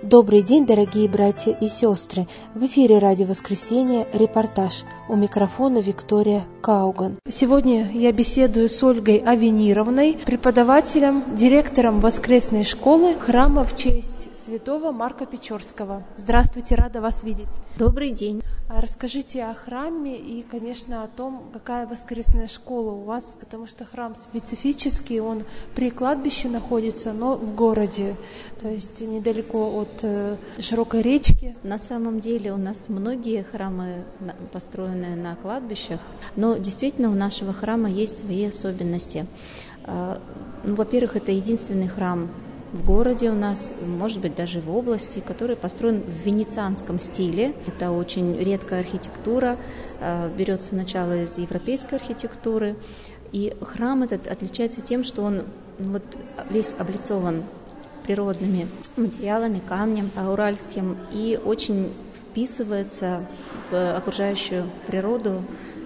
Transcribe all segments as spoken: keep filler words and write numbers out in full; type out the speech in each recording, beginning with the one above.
Добрый день, дорогие братья и сестры! В эфире «Радио Воскресенье» репортаж. У микрофона Виктория Кауган. Сегодня я беседую с Ольгой Авенировной, преподавателем, директором воскресной школы храма в честь святого Марка Печорского. Здравствуйте, рада вас видеть. Добрый день. Расскажите о храме и, конечно, о том, какая воскресная школа у вас, потому что храм специфический, он при кладбище находится, но в городе, то есть недалеко от э, широкой речки. На самом деле у нас многие храмы построены на кладбищах, но действительно у нашего храма есть свои особенности. Ну, во-первых, это единственный храм в городе у нас, может быть, даже в области, который построен в венецианском стиле. Это очень редкая архитектура, берется начало из европейской архитектуры. И храм этот отличается тем, что он вот весь облицован природными материалами, камнем уральским, и очень вписывается в окружающую природу,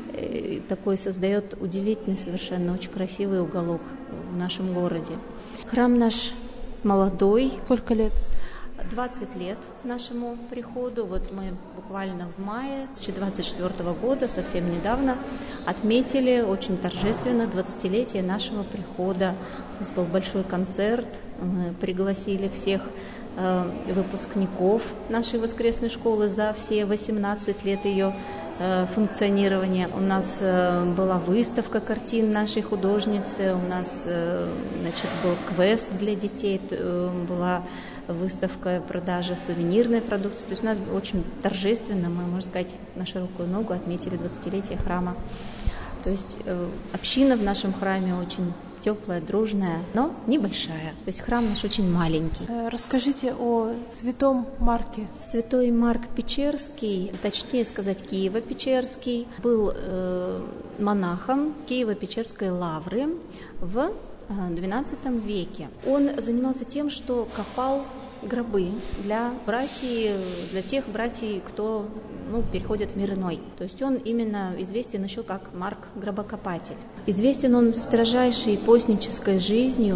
и такой создает удивительный, совершенно очень красивый уголок в нашем городе. Храм наш молодой. Сколько лет? двадцать лет нашему приходу. Вот мы буквально в мае две тысячи двадцать четвёртого года, совсем недавно, отметили очень торжественно двадцатилетие нашего прихода. У нас был большой концерт, мы пригласили всех э, выпускников нашей воскресной школы за все восемнадцать лет ее э, функционирования. У нас э, была выставка картин нашей художницы, у нас э, значит, был квест для детей, э, была выставка продажи сувенирной продукции. То есть у нас очень торжественно, мы, можно сказать, на широкую ногу отметили двадцатилетие храма. То есть э, община в нашем храме очень теплая, дружная, но небольшая. То есть храм наш очень маленький. Расскажите о святом Марке. Святой Марк Печерский, точнее сказать, Киево-Печерский, был э, монахом Киево-Печерской лавры в двенадцатом веке. Он занимался тем, что копал гробы для братьев, для тех братьев, кто ну, переходит в мир иной. То есть он именно известен еще как Марк Гробокопатель. Известен он строжайшей постнической жизнью,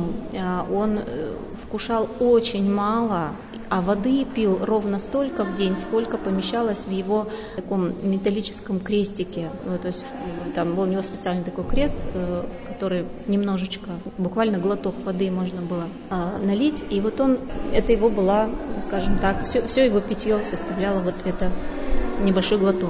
он вкушал очень мало, а воды пил ровно столько в день, сколько помещалось в его таком металлическом крестике. Ну, то есть там был у него специальный такой крест, который немножечко, буквально глоток воды можно было налить, и вот он, это его была, скажем так, все, все его питье составляло вот это небольшой глоток.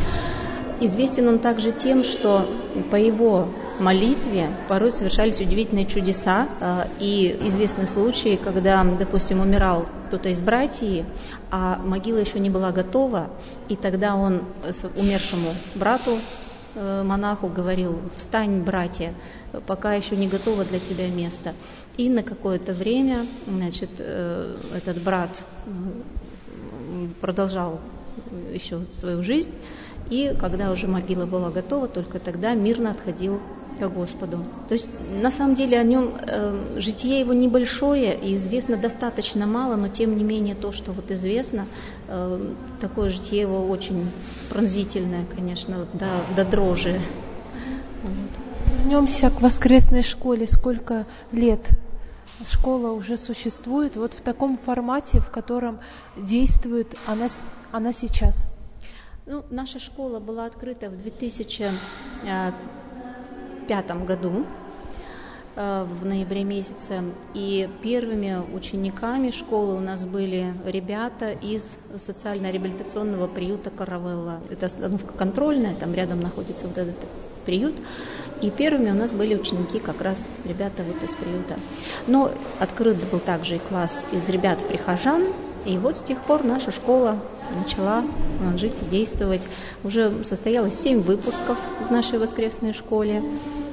Известен он также тем, что по его молитве порой совершались удивительные чудеса, и известны случаи, когда, допустим, умирал кто-то из братьев, а могила еще не была готова, и тогда он умершему брату, монаху, говорил: «Встань, братья, пока еще не готово для тебя место». И на какое-то время, значит, этот брат продолжал еще свою жизнь, и когда уже могила была готова, только тогда мирно отходил к Господу. То есть, на самом деле, о нем э, житие его небольшое и известно достаточно мало, но тем не менее то, что вот известно, э, такое житие его очень пронзительное, конечно, вот, до, до дрожи. Вот. Вернемся к воскресной школе. Сколько лет школа уже существует вот в таком формате, в котором действует она, она сейчас? Ну, наша школа была открыта в две тысячи пятом году, в ноябре месяце, и первыми учениками школы у нас были ребята из социально-реабилитационного приюта «Каравелла». Это остановка контрольная, там рядом находится вот этот приют, и первыми у нас были ученики как раз ребята вот из приюта. Но открыт был также и класс из ребят-прихожан, и вот с тех пор наша школа начала жить и действовать. Уже состоялось семь выпусков в нашей воскресной школе.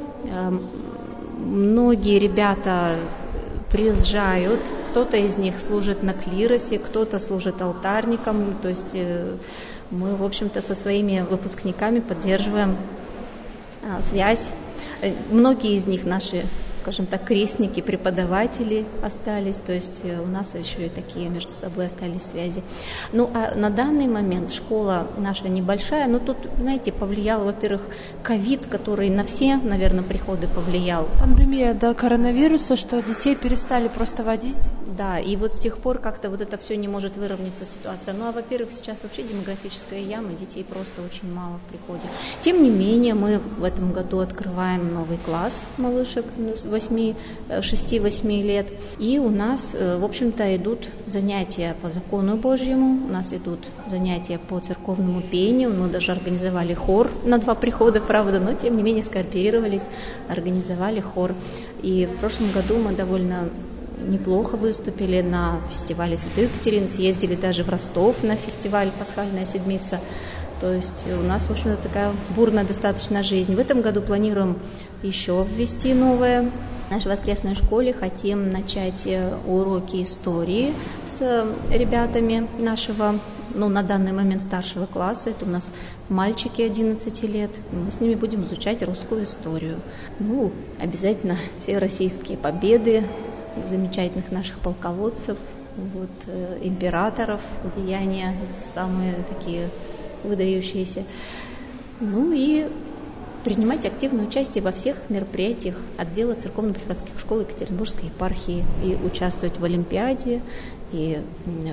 Многие ребята приезжают, кто-то из них служит на клиросе, кто-то служит алтарником. То есть мы, в общем-то, со своими выпускниками поддерживаем связь. Многие из них наши, скажем так, крестники, преподаватели остались, то есть у нас еще и такие между собой остались связи. Ну, а на данный момент школа наша небольшая, но тут, знаете, повлиял, во-первых, ковид, который на все, наверное, приходы повлиял. Пандемия, да, коронавируса, что детей перестали просто водить? Да, и вот с тех пор как-то вот это все не может выровняться ситуация. Ну, а во-первых, сейчас вообще демографическая яма, детей просто очень мало в приходе. Тем не менее, мы в этом году открываем новый класс малышек шести-восьми лет, и у нас, в общем-то, идут занятия по закону Божьему, у нас идут занятия по церковному пению, мы даже организовали хор на два прихода, правда, но тем не менее скооперировались, организовали хор. И в прошлом году мы довольно неплохо выступили на фестивале Святой Екатерины, съездили даже в Ростов на фестиваль «Пасхальная седмица». То есть у нас, в общем-то, такая бурная достаточно жизнь. В этом году планируем еще ввести новое. В нашей воскресной школе хотим начать уроки истории с ребятами нашего, ну, на данный момент старшего класса. Это у нас мальчики одиннадцати лет. Мы с ними будем изучать русскую историю. Ну, обязательно все российские победы замечательных наших полководцев, вот, э, императоров, деяния самые такие выдающиеся. Ну и принимать активное участие во всех мероприятиях отдела церковно-приходских школ Екатеринбургской епархии и участвовать в Олимпиаде, и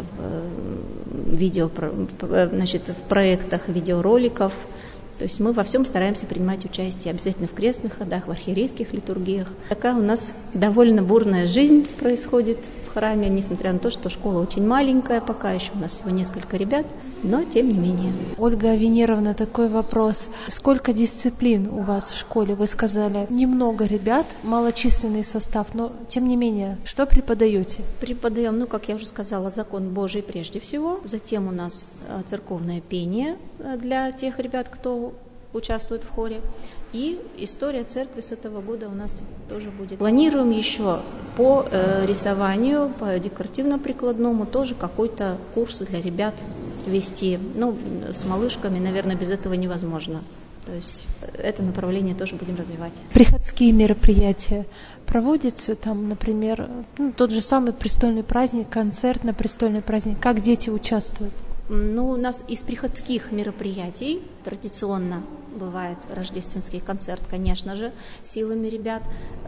в, видео, значит, в проектах видеороликов. То есть мы во всем стараемся принимать участие, обязательно в крестных ходах, в архиерейских литургиях. Такая у нас довольно бурная жизнь происходит в храме, несмотря на то, что школа очень маленькая, пока еще у нас всего несколько ребят, но тем не менее. Ольга Авенировна, такой вопрос. Сколько дисциплин у вас в школе? Вы сказали, немного ребят, малочисленный состав, но тем не менее, что преподаете? Преподаем, ну, как я уже сказала, закон Божий прежде всего. Затем у нас церковное пение для тех ребят, кто участвует в хоре. И история церкви с этого года у нас тоже будет. Планируем еще по э, рисованию, по декоративно-прикладному тоже какой-то курс для ребят вести. Ну, с малышками, наверное, без этого невозможно. То есть это направление тоже будем развивать. Приходские мероприятия проводятся, там, например, ну, тот же самый престольный праздник, концерт на престольный праздник. Как дети участвуют? Ну, у нас из приходских мероприятий традиционно бывает рождественский концерт, конечно же, силами ребят.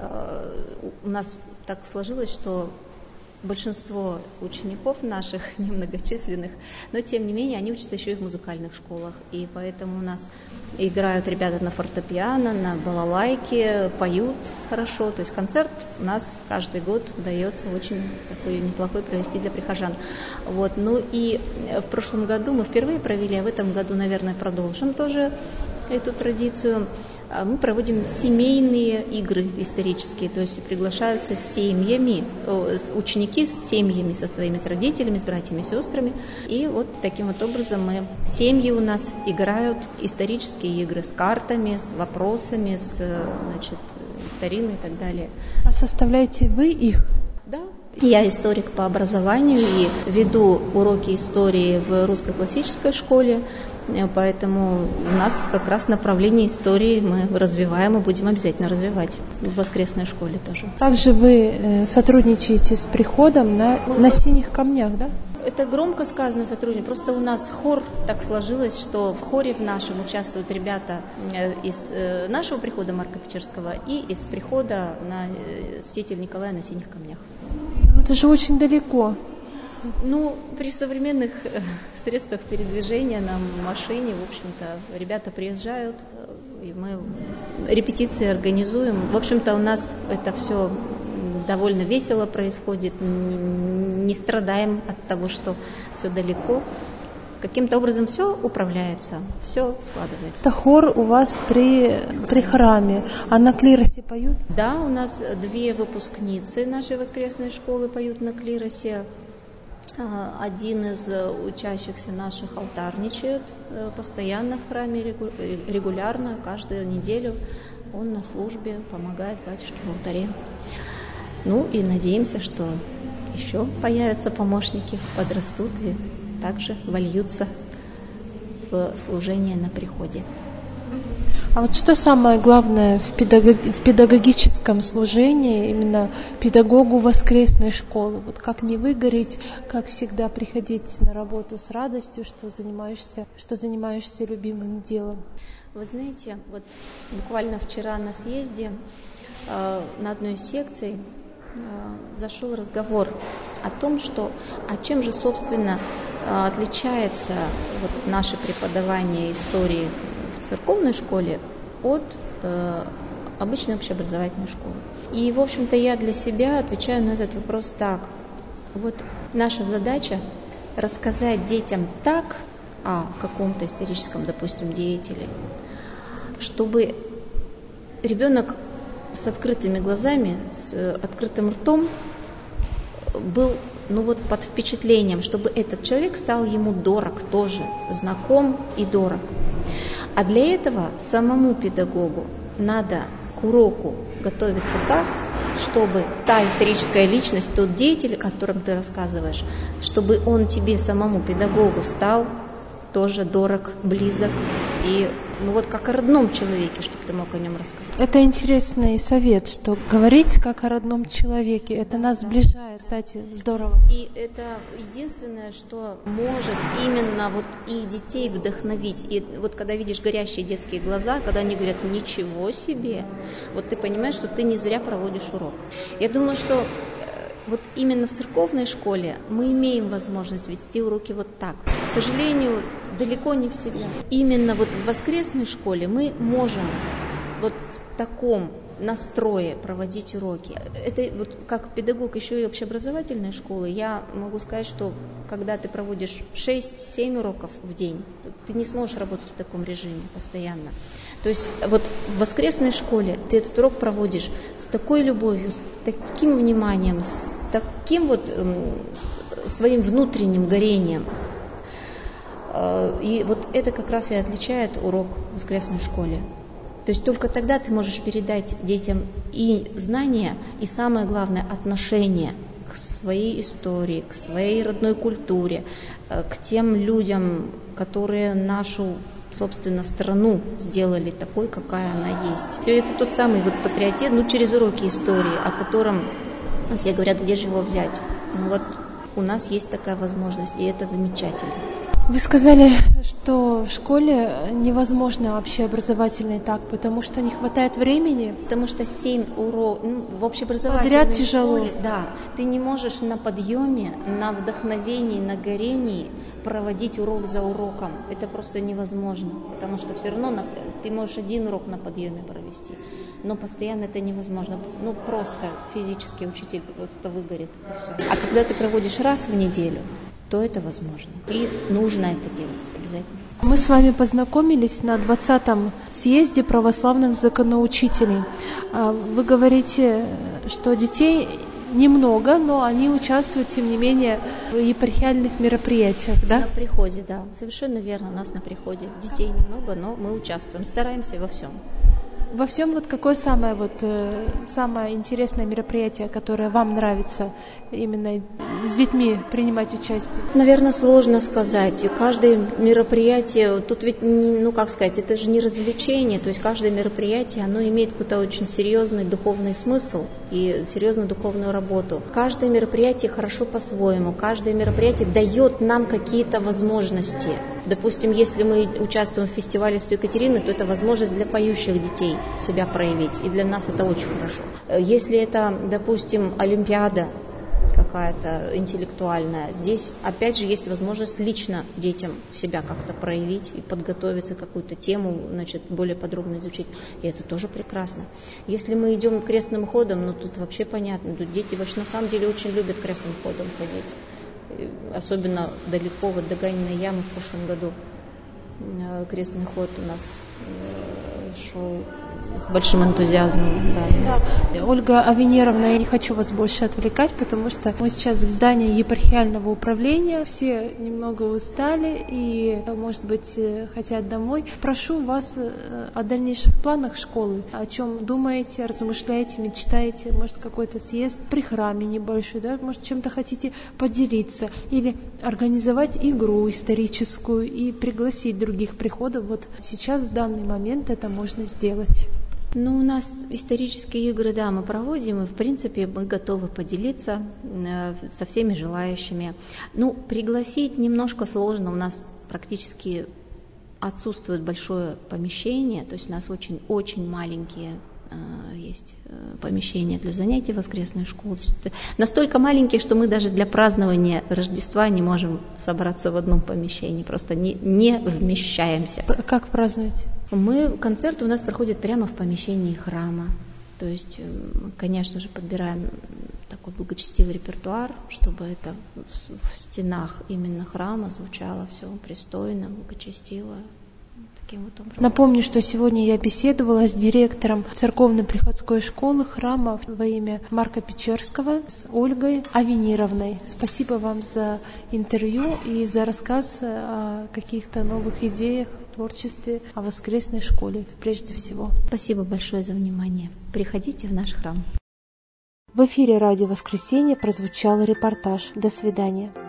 У нас так сложилось, что большинство учеников наших немногочисленных, но тем не менее они учатся еще и в музыкальных школах, и поэтому у нас играют ребята на фортепиано, на балалайке, поют хорошо, то есть концерт у нас каждый год удается очень такой неплохой провести для прихожан. Вот. Ну и в прошлом году мы впервые провели, а в этом году, наверное, продолжим тоже эту традицию. Мы проводим семейные игры исторические, то есть приглашаются семьями, ученики с семьями, со своими с родителями, с братьями, сестрами. И вот таким вот образом мы, семьи у нас играют исторические игры с картами, с вопросами, с, значит, викториной и так далее. А составляете вы их? Да. Я историк по образованию и веду уроки истории в русской классической школе. Поэтому у нас как раз направление истории мы развиваем и будем обязательно развивать в воскресной школе тоже. Также вы сотрудничаете с приходом на, на синих камнях, да? Это громко сказано сотрудничество. Просто у нас хор так сложилось, что в хоре в нашем участвуют ребята из нашего прихода Марка Печерского и из прихода на Святителя Николая на синих камнях. Это же очень далеко. Ну, при современных средствах передвижения на машине, в общем-то, ребята приезжают, и мы репетиции организуем. В общем-то, у нас это все довольно весело происходит, не страдаем от того, что все далеко. Каким-то образом все управляется, все складывается. Это хор у вас при, при храме, а на клиросе поют? Да, у нас две выпускницы нашей воскресной школы поют на клиросе. Один из учащихся наших алтарничает постоянно в храме, регулярно, каждую неделю он на службе помогает батюшке в алтаре. Ну и надеемся, что еще появятся помощники, подрастут и также вольются в служение на приходе. А вот что самое главное в, педагог... в педагогическом служении, именно педагогу воскресной школы? Вот как не выгореть, как всегда приходить на работу с радостью, что занимаешься, что занимаешься любимым делом? Вы знаете, вот буквально вчера на съезде э, на одной из секций зашел разговор о том, что, а чем же, собственно, отличается вот наше преподавание истории в церковной школе от э, обычной общеобразовательной школы. И, в общем-то, я для себя отвечаю на этот вопрос так. Вот наша задача рассказать детям так о каком-то историческом, допустим, деятеле, чтобы ребенок с открытыми глазами, с открытым ртом был, ну вот, под впечатлением, чтобы этот человек стал ему дорог тоже, знаком и дорог. А для этого самому педагогу надо к уроку готовиться так, чтобы та историческая личность, тот деятель, о котором ты рассказываешь, чтобы он тебе, самому педагогу, стал тоже дорог, близок и, ну вот, как о родном человеке, чтобы ты мог о нем рассказать. Это интересный совет, что говорить как о родном человеке, это нас сближает, кстати, здорово. И это единственное, что может именно вот и детей вдохновить. И вот когда видишь горящие детские глаза, когда они говорят «ничего себе», вот ты понимаешь, что ты не зря проводишь урок. Я думаю, что вот именно в церковной школе мы имеем возможность вести уроки вот так. К сожалению, далеко не всегда. Именно вот в воскресной школе мы можем вот в таком настрое проводить уроки. Это вот как педагог еще и общеобразовательной школы, я могу сказать, что когда ты проводишь шесть-семь уроков в день, ты не сможешь работать в таком режиме постоянно. То есть вот в воскресной школе ты этот урок проводишь с такой любовью, с таким вниманием, с таким вот э, своим внутренним горением. Э, и вот это как раз и отличает урок в воскресной школе. То есть только тогда ты можешь передать детям и знания, и самое главное, отношение к своей истории, к своей родной культуре, э, к тем людям, которые нашу, собственно, страну сделали такой, какая она есть. И это тот самый вот патриотизм, ну, через уроки истории, о котором все говорят, где же его взять. Ну вот у нас есть такая возможность, и это замечательно. Вы сказали, что в школе невозможно общеобразовательный так, потому что не хватает времени. Потому что семь уроков, ну, в общеобразовательной подряд тяжело. школе, да, ты не можешь на подъеме, на вдохновении, на горении проводить урок за уроком. Это просто невозможно, потому что все равно на, ты можешь один урок на подъеме провести, но постоянно это невозможно. Ну, просто физически учитель просто выгорит, и все. А когда ты проводишь раз в неделю, то это возможно. И нужно это делать обязательно. Мы с вами познакомились на двадцатом съезде православных законоучителей. Вы говорите, что детей немного, но они участвуют, тем не менее, в епархиальных мероприятиях, да? На приходе, да. Совершенно верно, у нас на приходе. Детей немного, но мы участвуем, стараемся во всем. Во всем вот какое самое вот э, самое интересное мероприятие, которое вам нравится именно с детьми принимать участие? Наверное, сложно сказать. Каждое мероприятие, тут ведь, ну как сказать, это же не развлечение, то есть каждое мероприятие, оно имеет какой-то очень серьезный духовный смысл и серьезную духовную работу. Каждое мероприятие хорошо по-своему, каждое мероприятие дает нам какие-то возможности. Допустим, если мы участвуем в фестивале Святой Екатерины, то это возможность для поющих детей себя проявить, и для нас это очень хорошо. Если это, допустим, олимпиада какая-то интеллектуальная, здесь опять же есть возможность лично детям себя как-то проявить и подготовиться, какую-то тему, значит, более подробно изучить, и это тоже прекрасно. Если мы идем крестным ходом, ну тут вообще понятно, тут дети вообще на самом деле очень любят крестным ходом ходить. Особенно далеко, вот до Ганиной ямы в прошлом году крестный ход у нас шел с большим энтузиазмом. Да. Да. Ольга Авенеровна, я не хочу вас больше отвлекать, потому что мы сейчас в здании епархиального управления, все немного устали и, может быть, хотят домой. Прошу вас о дальнейших планах школы, о чем думаете, размышляете, мечтаете, может, какой-то съезд при храме небольшой, да, может, чем-то хотите поделиться или организовать игру историческую и пригласить других приходов. Вот сейчас, в данный момент, это можно сделать. Ну, у нас исторические игры, да, мы проводим, и, в принципе, мы готовы поделиться э, со всеми желающими. Ну, пригласить немножко сложно, у нас практически отсутствует большое помещение, то есть у нас очень-очень маленькие есть помещение для занятий воскресной школы. Настолько маленькие, что мы даже для празднования Рождества не можем собраться в одном помещении, просто не, не вмещаемся. Как празднуете? Мы, концерты у нас проходят прямо в помещении храма. То есть, конечно же, подбираем такой благочестивый репертуар, чтобы это в, в стенах именно храма звучало все пристойно, благочестиво. Вот Напомню, что сегодня я беседовала с директором церковно-приходской школы храма во имя Марка Печерского, с Ольгой Авенировной. Спасибо вам за интервью и за рассказ о каких-то новых идеях, творчестве, о воскресной школе прежде всего. Спасибо большое за внимание. Приходите в наш храм. В эфире радио «Воскресенье» прозвучал репортаж. До свидания.